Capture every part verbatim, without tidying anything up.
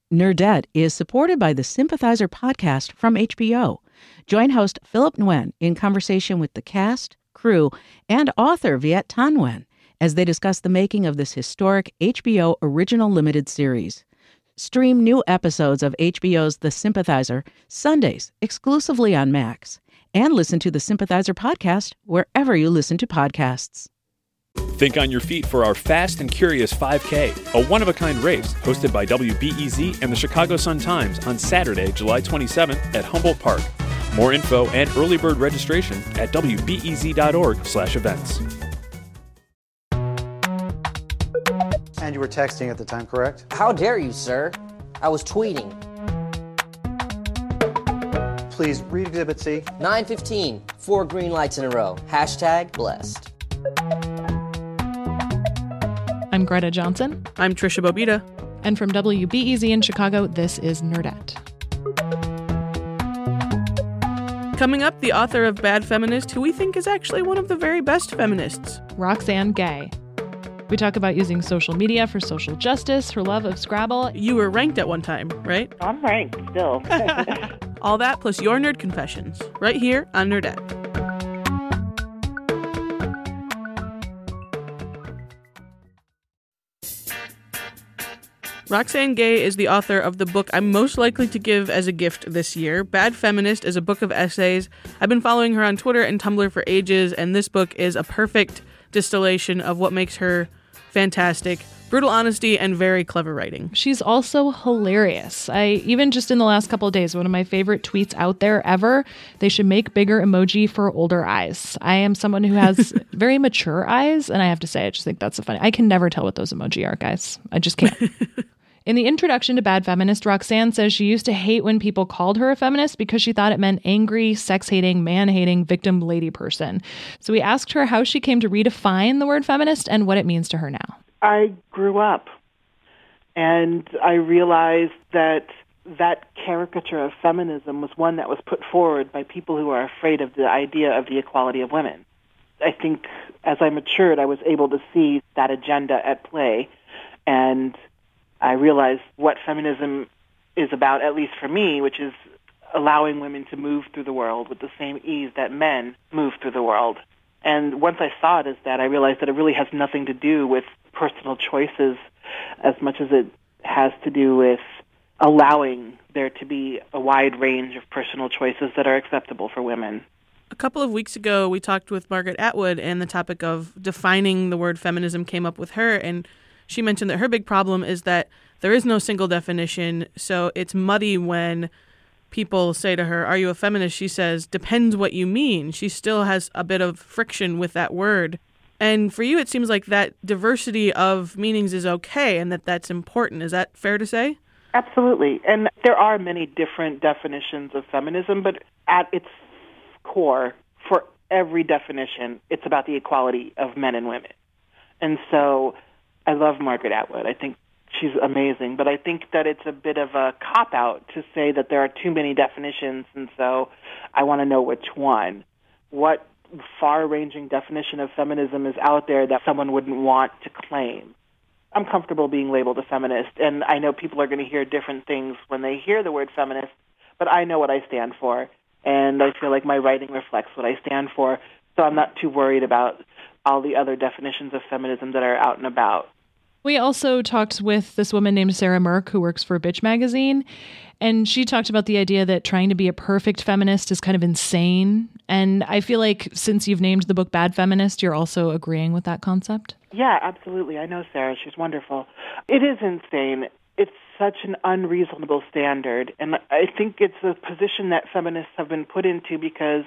Nerdette is supported by the Sympathizer podcast from H B O. Join host Philip Nguyen in conversation with the cast, crew, and author Viet Thanh Nguyen as they discuss the making of this historic H B O original limited series. Stream new episodes of H B O's The Sympathizer Sundays exclusively on Max, and listen to the Sympathizer podcast wherever you listen to podcasts. Think on your feet for our Fast and Curious five K, a one-of-a-kind race hosted by W B E Z and the Chicago Sun-Times on Saturday, July twenty-seventh at Humboldt Park. More info and early bird registration at W B E Z dot org slash events. And you were texting at the time, correct? How dare you, sir? I was tweeting. Please read Exhibit C. nine fifteen, four green lights in a row. Hashtag blessed. I'm Greta Johnson. I'm Trisha Bobita. And from W B E Z in Chicago, this is Nerdette. Coming up, the author of Bad Feminist, who we think is actually one of the very best feminists, Roxane Gay. We talk about using social media for social justice, her love of Scrabble. You were ranked at one time, right? I'm ranked still. All that plus your nerd confessions, right here on Nerdette. Roxane Gay is the author of the book I'm most likely to give as a gift this year. Bad Feminist is a book of essays. I've been following her on Twitter and Tumblr for ages, and this book is a perfect distillation of what makes her fantastic. Brutal honesty and very clever writing. She's also hilarious. I even just in the last couple of days, one of my favorite tweets out there ever, they should make bigger emoji for older eyes. I am someone who has very mature eyes, and I have to say, I just think that's a funny. I can never tell what those emoji are, guys. I just can't. In the introduction to Bad Feminist, Roxane says she used to hate when people called her a feminist because she thought it meant angry, sex-hating, man-hating, victim lady person. So we asked her how she came to redefine the word feminist and what it means to her now. I grew up, and I realized that that caricature of feminism was one that was put forward by people who are afraid of the idea of the equality of women. I think as I matured, I was able to see that agenda at play, and I realized what feminism is about, at least for me, which is allowing women to move through the world with the same ease that men move through the world. And once I saw it as that, I realized that it really has nothing to do with personal choices as much as it has to do with allowing there to be a wide range of personal choices that are acceptable for women. A couple of weeks ago, we talked with Margaret Atwood, and the topic of defining the word feminism came up with her, and she mentioned that her big problem is that there is no single definition, so it's muddy when people say to her, are you a feminist? She says, depends what you mean. She still has a bit of friction with that word. And for you, it seems like that diversity of meanings is okay and that that's important. Is that fair to say? Absolutely. And there are many different definitions of feminism, but at its core, for every definition, it's about the equality of men and women. And so I love Margaret Atwood. I think she's amazing, but I think that it's a bit of a cop-out to say that there are too many definitions, and so I want to know which one. What far-ranging definition of feminism is out there that someone wouldn't want to claim? I'm comfortable being labeled a feminist, and I know people are going to hear different things when they hear the word feminist, but I know what I stand for, and I feel like my writing reflects what I stand for, so I'm not too worried about all the other definitions of feminism that are out and about. We also talked with this woman named Sarah Merck, who works for Bitch Magazine, and she talked about the idea that trying to be a perfect feminist is kind of insane. And I feel like since you've named the book Bad Feminist, you're also agreeing with that concept? Yeah, absolutely. I know Sarah. She's wonderful. It is insane. It's such an unreasonable standard, and I think it's a position that feminists have been put into because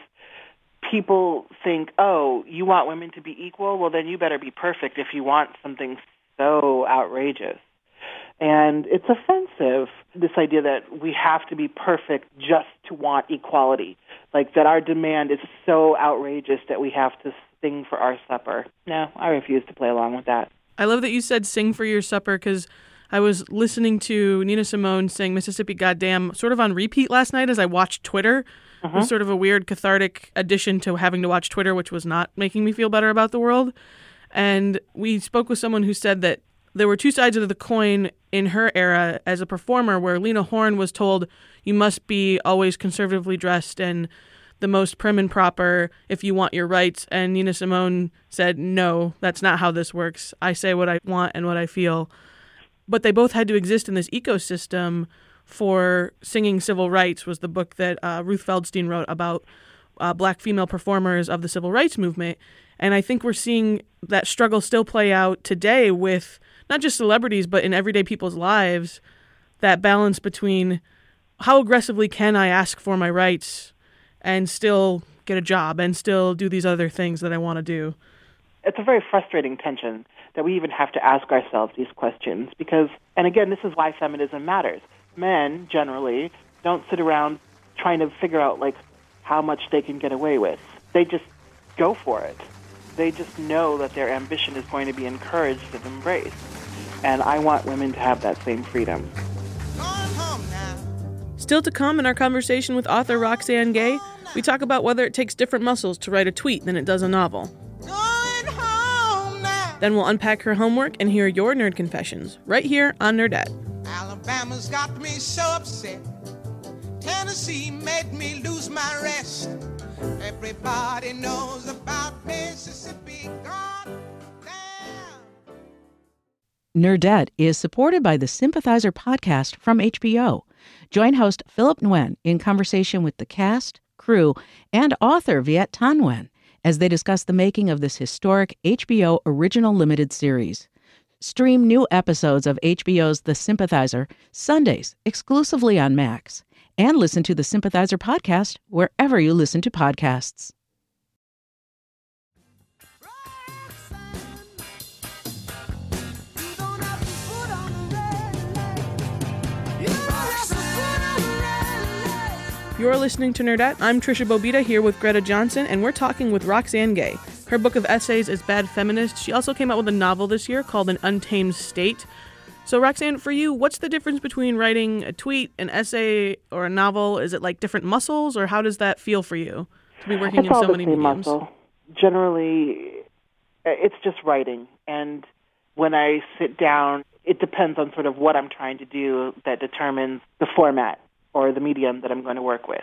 people think, oh, you want women to be equal? Well, then you better be perfect if you want something so outrageous. And it's offensive, this idea that we have to be perfect just to want equality, like that our demand is so outrageous that we have to sing for our supper. No, I refuse to play along with that. I love that you said sing for your supper, because I was listening to Nina Simone sing Mississippi Goddamn sort of on repeat last night as I watched Twitter. Uh-huh. It was sort of a weird cathartic addition to having to watch Twitter, which was not making me feel better about the world. And we spoke with someone who said that there were two sides of the coin in her era as a performer, where Lena Horne was told you must be always conservatively dressed and the most prim and proper if you want your rights. And Nina Simone said, no, that's not how this works. I say what I want and what I feel. But they both had to exist in this ecosystem for singing civil rights, was the book that uh, Ruth Feldstein wrote about uh, Black female performers of the civil rights movement. And I think we're seeing that struggle still play out today with not just celebrities, but in everyday people's lives, that balance between how aggressively can I ask for my rights and still get a job and still do these other things that I want to do. It's a very frustrating tension that we even have to ask ourselves these questions because, and again, this is why feminism matters. Men, generally, don't sit around trying to figure out, like, how much they can get away with. They just go for it. They just know that their ambition is going to be encouraged and embraced. And I want women to have that same freedom. Still to come in our conversation with author Roxane Gay, we talk about whether it takes different muscles to write a tweet than it does a novel. Then we'll unpack her homework and hear your nerd confessions, right here on Nerdette. Alabama's got me so upset. Tennessee made me lose my rest. Everybody knows about Mississippi. God damn. Nerdette is supported by the Sympathizer podcast from H B O. Join host Philip Nguyen in conversation with the cast, crew, and author Viet Thanh Nguyen as they discuss the making of this historic H B O original limited series. Stream new episodes of H B O's The Sympathizer Sundays exclusively on Max, and listen to the Sympathizer podcast wherever you listen to podcasts. You're listening to Nerdette. I'm Trisha Bobita here with Greta Johnson, and we're talking with Roxane Gay. Her book of essays is Bad Feminist. She also came out with a novel this year called An Untamed State. So Roxane, for you, what's the difference between writing a tweet, an essay, or a novel? Is it like different muscles, or how does that feel for you to be working it's in all so the many same mediums? Muscle. Generally, it's just writing. And when I sit down, it depends on sort of what I'm trying to do that determines the format or the medium that I'm going to work with.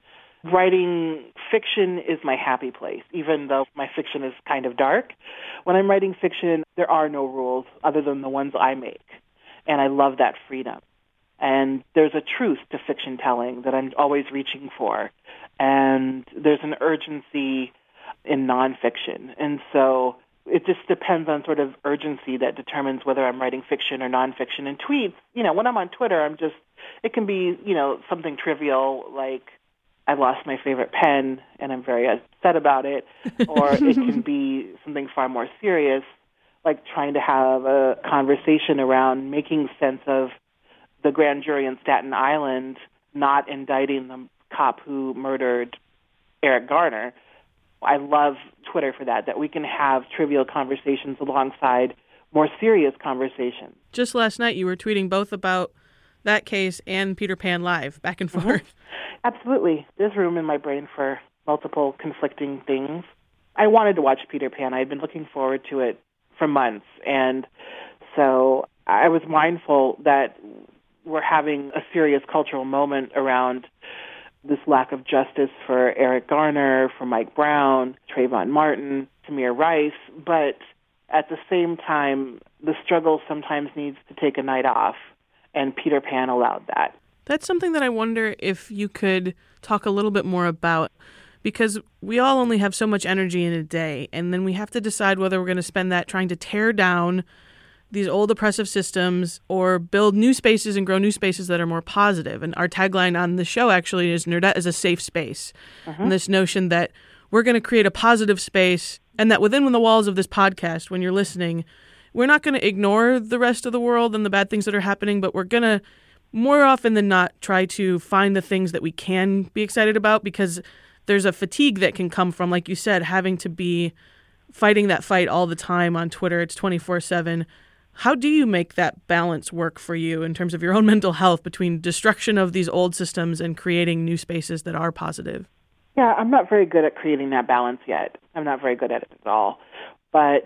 Writing fiction is my happy place, even though my fiction is kind of dark. When I'm writing fiction, there are no rules other than the ones I make, and I love that freedom. And there's a truth to fiction telling that I'm always reaching for, and there's an urgency in nonfiction. And so it just depends on sort of urgency that determines whether I'm writing fiction or nonfiction. And tweets, you know, when I'm on Twitter, I'm just, it can be, you know, something trivial like I lost my favorite pen and I'm very upset about it, or it can be something far more serious, like trying to have a conversation around making sense of the grand jury in Staten Island not indicting the cop who murdered Eric Garner. I love Twitter for that, that we can have trivial conversations alongside more serious conversations. Just last night you were tweeting both about that case and Peter Pan Live, back and forth. Mm-hmm. Absolutely. There's room in my brain for multiple conflicting things. I wanted to watch Peter Pan. I had been looking forward to it for months. And so I was mindful that we're having a serious cultural moment around this lack of justice for Eric Garner, for Mike Brown, Trayvon Martin, Tamir Rice. But at the same time, the struggle sometimes needs to take a night off. And Peter Pan allowed that. That's something that I wonder if you could talk a little bit more about, because we all only have so much energy in a day, and then we have to decide whether we're going to spend that trying to tear down these old oppressive systems or build new spaces and grow new spaces that are more positive. And our tagline on the show actually is Nerdette is a safe space. Mm-hmm. And this notion that we're going to create a positive space, and that within the walls of this podcast, when you're listening, we're not going to ignore the rest of the world and the bad things that are happening, but we're going to, more often than not, try to find the things that we can be excited about, because there's a fatigue that can come from, like you said, having to be fighting that fight all the time on Twitter. It's twenty-four seven. How do you make that balance work for you in terms of your own mental health between destruction of these old systems and creating new spaces that are positive? Yeah, I'm not very good at creating that balance yet. I'm not very good at it at all. But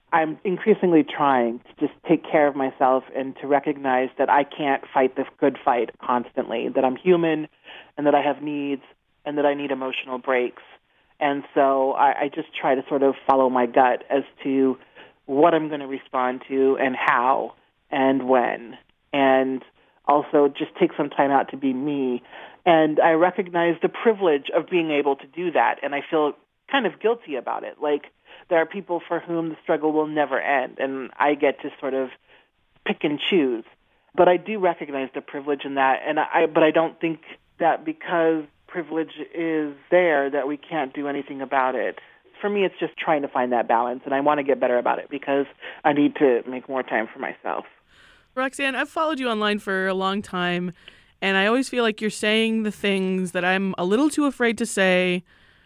I'm increasingly trying to just take care of myself and to recognize that I can't fight the good fight constantly, that I'm human and that I have needs and that I need emotional breaks. And so I, I just try to sort of follow my gut as to what I'm going to respond to and how and when, and also just take some time out to be me. And I recognize the privilege of being able to do that, and I feel kind of guilty about it. Like, there are people for whom the struggle will never end, and I get to sort of pick and choose. But I do recognize the privilege in that, and I but I don't think that because privilege is there that we can't do anything about it. For me, it's just trying to find that balance, and I want to get better about it because I need to make more time for myself. Roxanne, I've followed you online for a long time, and I always feel like you're saying the things that I'm a little too afraid to say,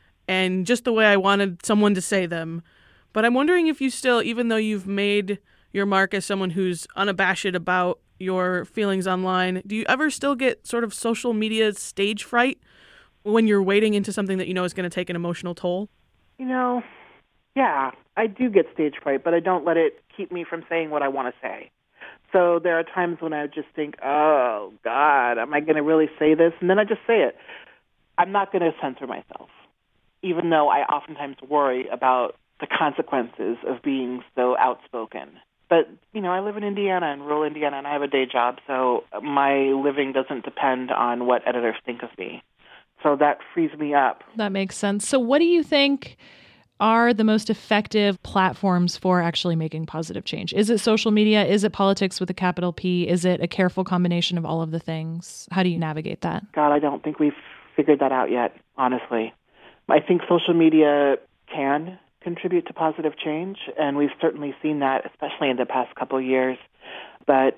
and just the way I wanted someone to say them. But I'm wondering if you still, even though you've made your mark as someone who's unabashed about your feelings online, do you ever still get sort of social media stage fright when you're wading into something that you know is going to take an emotional toll? You know, yeah, I do get stage fright, but I don't let it keep me from saying what I want to say. So there are times when I just think, oh, God, am I going to really say this? And then I just say it. I'm not going to censor myself, even though I oftentimes worry about the consequences of being so outspoken. But, you know, I live in Indiana, in rural Indiana, and I have a day job, so my living doesn't depend on what editors think of me. So that frees me up. That makes sense. So what do you think are the most effective platforms for actually making positive change? Is it social media? Is it politics with a capital P? Is it a careful combination of all of the things? How do you navigate that? God, I don't think we've figured that out yet, honestly. I think social media can contribute to positive change, and we've certainly seen that, especially in the past couple of years. But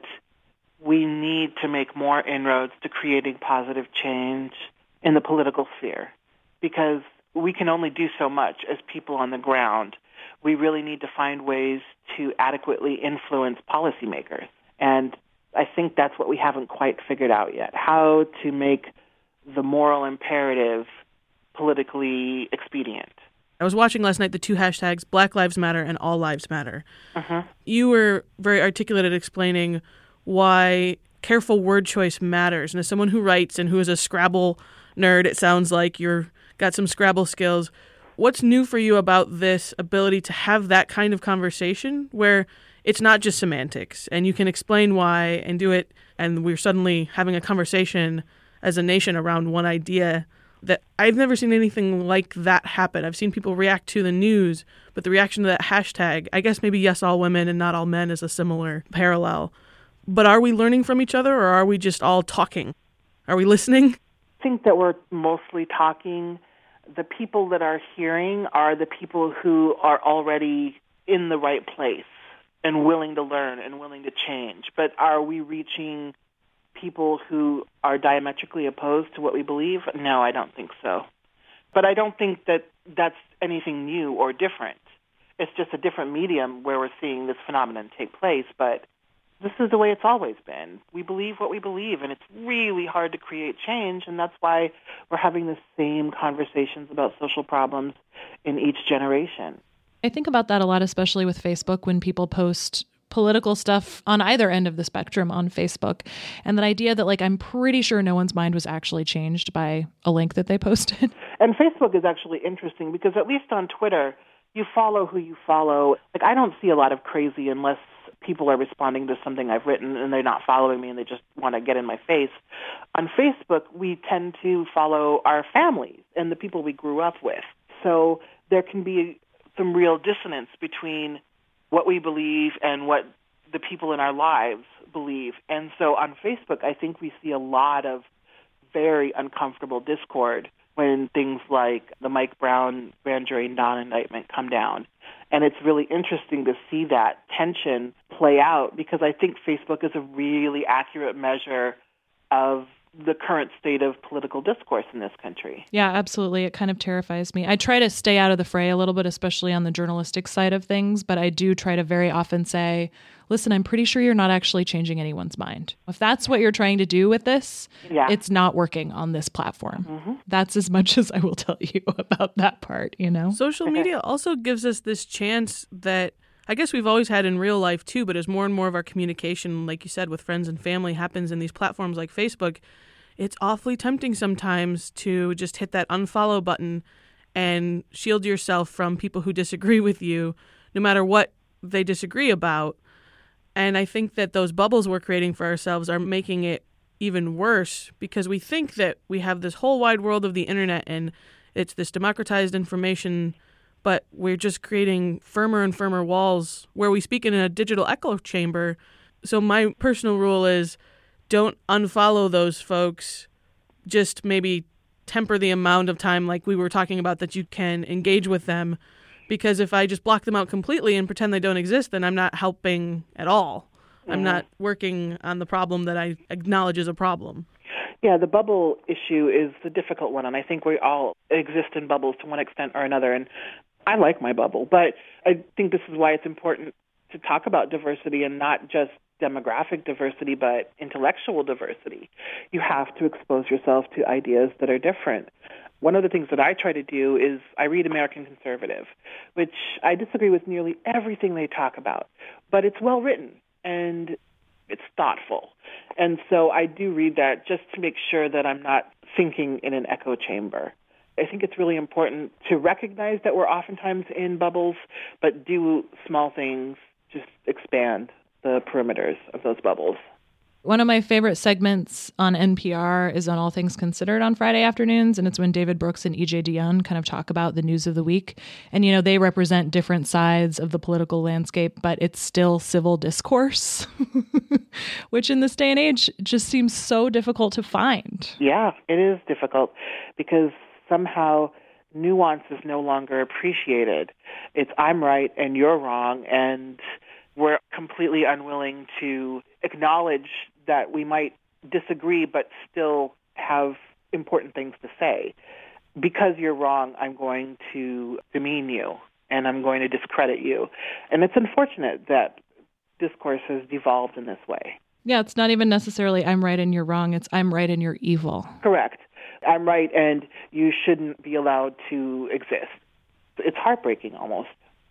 we need to make more inroads to creating positive change in the political sphere, because we can only do so much as people on the ground. We really need to find ways to adequately influence policymakers. And I think that's what we haven't quite figured out yet, how to make the moral imperative politically expedient. I was watching last night the two hashtags, Black Lives Matter and All Lives Matter. Uh-huh. You were very articulate at explaining why careful word choice matters. And as someone who writes and who is a Scrabble nerd, it sounds like you're got some Scrabble skills. What's new for you about this ability to have that kind of conversation where it's not just semantics and you can explain why and do it, and we're suddenly having a conversation as a nation around one idea? That I've never seen anything like that happen. I've seen people react to the news, but the reaction to that hashtag, I guess maybe yes, all women and not all men is a similar parallel. But are we learning from each other, or are we just all talking? Are we listening? I think that we're mostly talking. The people that are hearing are the people who are already in the right place and willing to learn and willing to change. But are we reaching people who are diametrically opposed to what we believe? No, I don't think so. But I don't think that that's anything new or different. It's just a different medium where we're seeing this phenomenon take place, but this is the way it's always been. We believe what we believe, and it's really hard to create change, and that's why we're having the same conversations about social problems in each generation. I think about that a lot, especially with Facebook, when people post political stuff on either end of the spectrum on Facebook. And that idea that, like, I'm pretty sure no one's mind was actually changed by a link that they posted. And Facebook is actually interesting because at least on Twitter, you follow who you follow. Like, I don't see a lot of crazy unless people are responding to something I've written and they're not following me and they just want to get in my face. On Facebook, we tend to follow our families and the people we grew up with. So there can be some real dissonance between what we believe and what the people in our lives believe. And so on Facebook, I think we see a lot of very uncomfortable discord when things like the Mike Brown grand jury non-indictment come down. And it's really interesting to see that tension play out because I think Facebook is a really accurate measure of the current state of political discourse in this country. Yeah, absolutely. It kind of terrifies me. I try to stay out of the fray a little bit, especially on the journalistic side of things, but I do try to very often say, listen, I'm pretty sure you're not actually changing anyone's mind. If that's what you're trying to do with this, yeah. It's not working on this platform. Mm-hmm. That's as much as I will tell you about that part, you know? Social media also gives us this chance that I guess we've always had in real life too, but as more and more of our communication, like you said, with friends and family happens in these platforms like Facebook, it's awfully tempting sometimes to just hit that unfollow button and shield yourself from people who disagree with you, no matter what they disagree about. And I think that those bubbles we're creating for ourselves are making it even worse, because we think that we have this whole wide world of the internet and it's this democratized information, but we're just creating firmer and firmer walls where we speak in a digital echo chamber. So my personal rule is don't unfollow those folks. Just maybe temper the amount of time, like we were talking about, that you can engage with them. Because if I just block them out completely and pretend they don't exist, then I'm not helping at all. Mm-hmm. I'm not working on the problem that I acknowledge is a problem. Yeah, the bubble issue is the difficult one, and I think we all exist in bubbles to one extent or another, and I like my bubble, but I think this is why it's important to talk about diversity, and not just demographic diversity, but intellectual diversity. You have to expose yourself to ideas that are different. One of the things that I try to do is I read American Conservative, which I disagree with nearly everything they talk about, but it's well written and it's thoughtful. And so I do read that just to make sure that I'm not thinking in an echo chamber. I think it's really important to recognize that we're oftentimes in bubbles, but do small things, just expand the perimeters of those bubbles. One of my favorite segments on N P R is on All Things Considered on Friday afternoons, and it's when David Brooks and E J Dionne kind of talk about the news of the week. And, you know, they represent different sides of the political landscape, but it's still civil discourse, which in this day and age just seems so difficult to find. Yeah, it is difficult because somehow nuance is no longer appreciated. It's I'm right and you're wrong, and we're completely unwilling to acknowledge that we might disagree but still have important things to say. Because you're wrong, I'm going to demean you and I'm going to discredit you. And it's unfortunate that discourse has devolved in this way. Yeah, it's not even necessarily I'm right and you're wrong. It's I'm right and you're evil. Correct. I'm right and you shouldn't be allowed to exist. It's heartbreaking almost.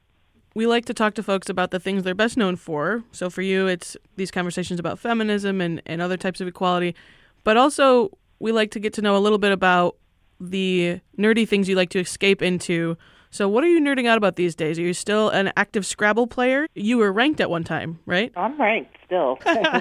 We like to talk to folks about the things they're best known for. So for you, it's these conversations about feminism and, and other types of equality. But also, we like to get to know a little bit about the nerdy things you like to escape into. So what are you nerding out about these days? Are you still an active Scrabble player? You were ranked at one time, right? I'm ranked still.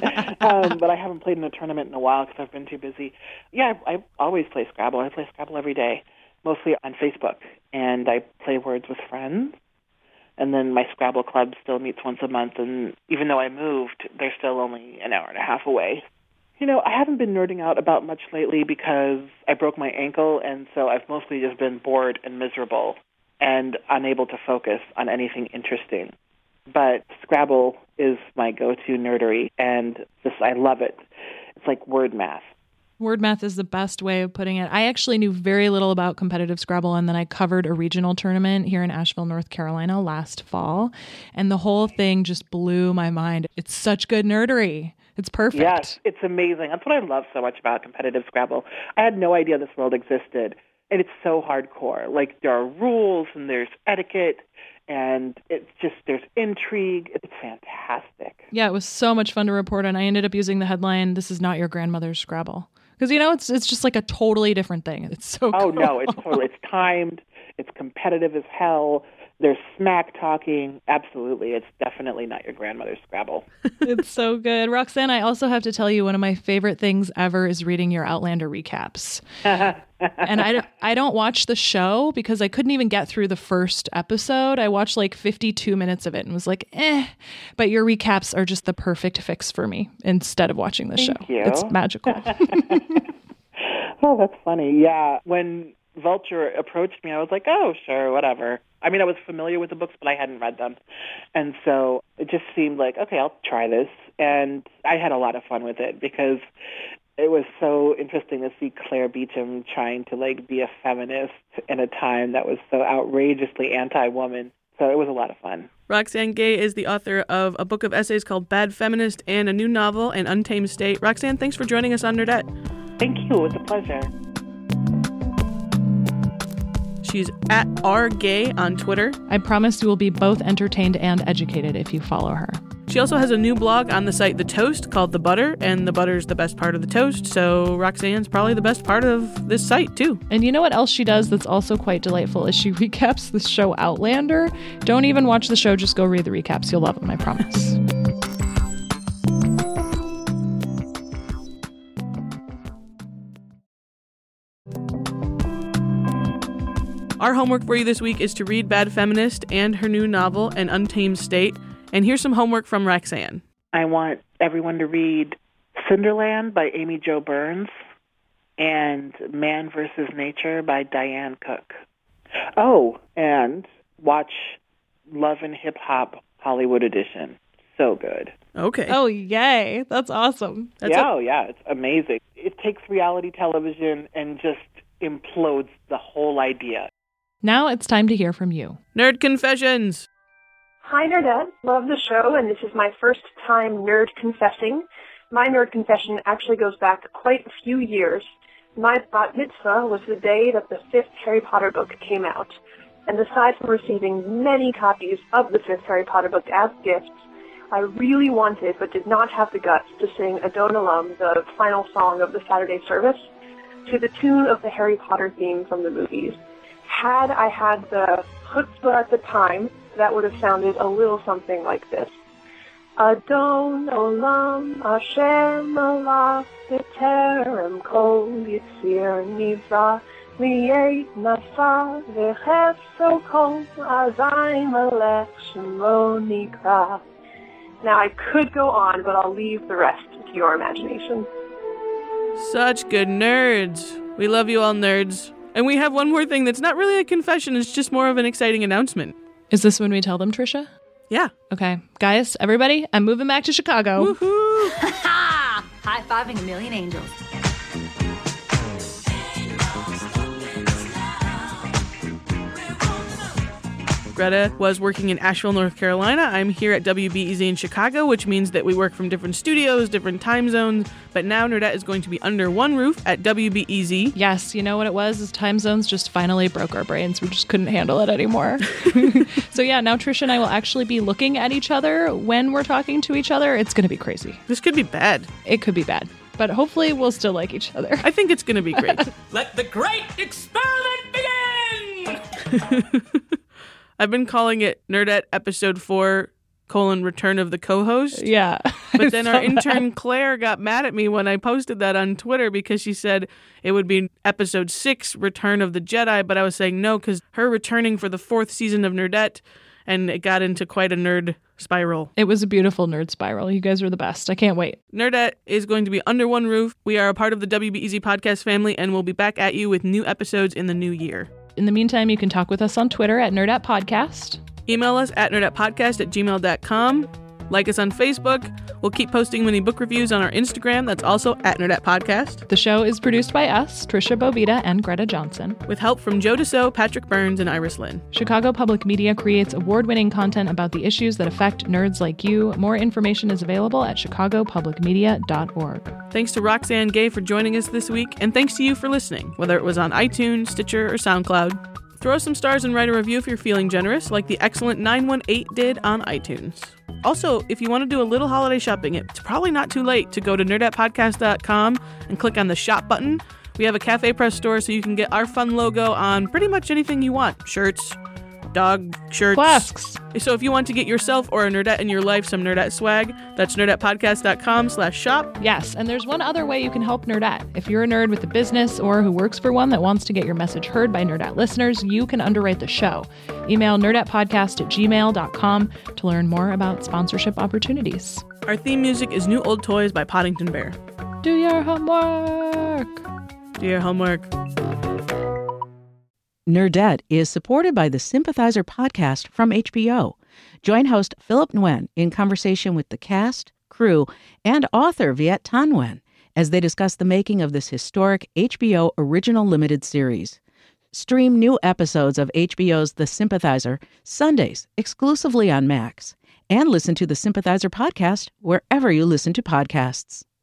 um, but I haven't played in a tournament in a while because I've been too busy. Yeah, I, I always play Scrabble. I play Scrabble every day, mostly on Facebook. And I play Words with Friends. And then my Scrabble club still meets once a month, and even though I moved, they're still only an hour and a half away. You know, I haven't been nerding out about much lately because I broke my ankle, and so I've mostly just been bored and miserable and unable to focus on anything interesting. But Scrabble is my go-to nerdery, and just I love it. It's like word math. Word math is the best way of putting it. I actually knew very little about competitive Scrabble, and then I covered a regional tournament here in Asheville, North Carolina last fall, and the whole thing just blew my mind. It's such good nerdery. It's perfect. Yes, it's amazing. That's what I love so much about competitive Scrabble. I had no idea this world existed, and it's so hardcore. Like, there are rules, and there's etiquette, and it's just, there's intrigue. It's fantastic. Yeah, it was so much fun to report on. I ended up using the headline, "This is not your grandmother's Scrabble." Because, you know, it's it's just like a totally different thing. It's so Oh, cool. no, it's totally, it's timed. It's competitive as hell. There's smack talking. Absolutely. It's definitely not your grandmother's Scrabble. It's so good. Roxanne, I also have to tell you, one of my favorite things ever is reading your Outlander recaps. And I, I don't watch the show because I couldn't even get through the first episode. I watched like fifty-two minutes of it and was like, eh. But your recaps are just the perfect fix for me instead of watching the Thank show. you. It's magical. Oh, that's funny. Yeah. When Vulture approached me, I was like, oh, sure, whatever. I mean, I was familiar with the books, but I hadn't read them. And so it just seemed like, okay, I'll try this. And I had a lot of fun with it because it was so interesting to see Claire Beecham trying to, like, be a feminist in a time that was so outrageously anti-woman. So it was a lot of fun. Roxane Gay is the author of a book of essays called Bad Feminist and a new novel, An Untamed State. Roxanne, thanks for joining us on Nerdette. Thank you. It was a pleasure. She's at rgay on Twitter. I promise you will be both entertained and educated if you follow her. She also has a new blog on the site The Toast called The Butter, and the butter's the best part of the toast, so Roxanne's probably the best part of this site, too. And you know what else she does that's also quite delightful is she recaps the show Outlander. Don't even watch the show, just go read the recaps. You'll love them, I promise. Our homework for you this week is to read Bad Feminist and her new novel, An Untamed State. And here's some homework from Roxanne. I want everyone to read Cinderland by Amy Jo Burns and Man versus Nature by Diane Cook. Oh, and watch Love and Hip Hop Hollywood Edition. So good. Okay. Oh, yay. That's awesome. That's yeah, a- oh, yeah, it's amazing. It takes reality television and just implodes the whole idea. Now it's time to hear from you. Nerd Confessions. Hi, Nerdette. Love the show, and this is my first time nerd confessing. My nerd confession actually goes back quite a few years. My bat mitzvah was the day that the fifth Harry Potter book came out. And aside from receiving many copies of the fifth Harry Potter book as gifts, I really wanted but did not have the guts to sing Adon Olam, the final song of the Saturday service, to the tune of the Harry Potter theme from the movies. Had I had the chutzpah at the time, that would have sounded a little something like this. Adon Olam Asher Malach B'terem Kol Yitzir Nivra Li'et Nasa V'chefso Kol Azai Melech Shemo Nikra. Now I could go on, but I'll leave the rest to your imagination. Such good nerds. We love you all, nerds. And we have one more thing that's not really a confession, it's just more of an exciting announcement. Is this when we tell them, Trisha? Yeah. Okay. Guys, everybody, I'm moving back to Chicago. Woohoo! High-fiving a million angels. Greta was working in Asheville, North Carolina. I'm here at W B E Z in Chicago, which means that we work from different studios, different time zones. But now Nerdette is going to be under one roof at W B E Z. Yes, you know what it was? Is time zones just finally broke our brains. We just couldn't handle it anymore. So yeah, now Trisha and I will actually be looking at each other when we're talking to each other. It's going to be crazy. This could be bad. It could be bad. But hopefully we'll still like each other. I think it's going to be great. Let the great experiment begin! I've been calling it Nerdette Episode four, colon, Return of the Co-Host. Yeah. But then our intern Claire got mad at me when I posted that on Twitter because she said it would be Episode six, Return of the Jedi, but I was saying no because her returning for the fourth season of Nerdette, and it got into quite a nerd spiral. It was a beautiful nerd spiral. You guys are the best. I can't wait. Nerdette is going to be under one roof. We are a part of the W B E Z podcast family, and we'll be back at you with new episodes in the new year. In the meantime, you can talk with us on Twitter at Nerdette Podcast. Email us at nerdettepodcast at gmail dot com. Like us on Facebook. We'll keep posting mini book reviews on our Instagram. That's also at Nerdette Podcast. The show is produced by us, Trisha Bobita and Greta Johnson, with help from Joe Deso, Patrick Burns, and Iris Lynn. Chicago Public Media creates award-winning content about the issues that affect nerds like you. More information is available at chicago public media dot org. Thanks to Roxanne Gay for joining us this week, and thanks to you for listening, whether it was on iTunes, Stitcher, or SoundCloud. Throw us some stars and write a review if you're feeling generous, like the excellent nine one eight did on iTunes. Also, if you want to do a little holiday shopping, it's probably not too late to go to nerdette podcast dot com and click on the shop button. We have a Cafe Press store so you can get our fun logo on pretty much anything you want. Shirts, dog shirts. Flasks. So if you want to get yourself or a nerdette in your life some Nerdette swag, that's nerdette podcast dot com slash shop. Yes, and there's one other way you can help Nerdette. If you're a nerd with a business or who works for one that wants to get your message heard by Nerdette listeners, you can underwrite the show. Email nerdettepodcast at gmail dot com to learn more about sponsorship opportunities. Our theme music is New Old Toys by Poddington Bear. Do your homework. Do your homework. Nerdette is supported by the Sympathizer podcast from H B O. Join host Philip Nguyen in conversation with the cast, crew, and author Viet Thanh Nguyen as they discuss the making of this historic H B O original limited series. Stream new episodes of H B O's The Sympathizer Sundays exclusively on Max, and listen to the Sympathizer podcast wherever you listen to podcasts.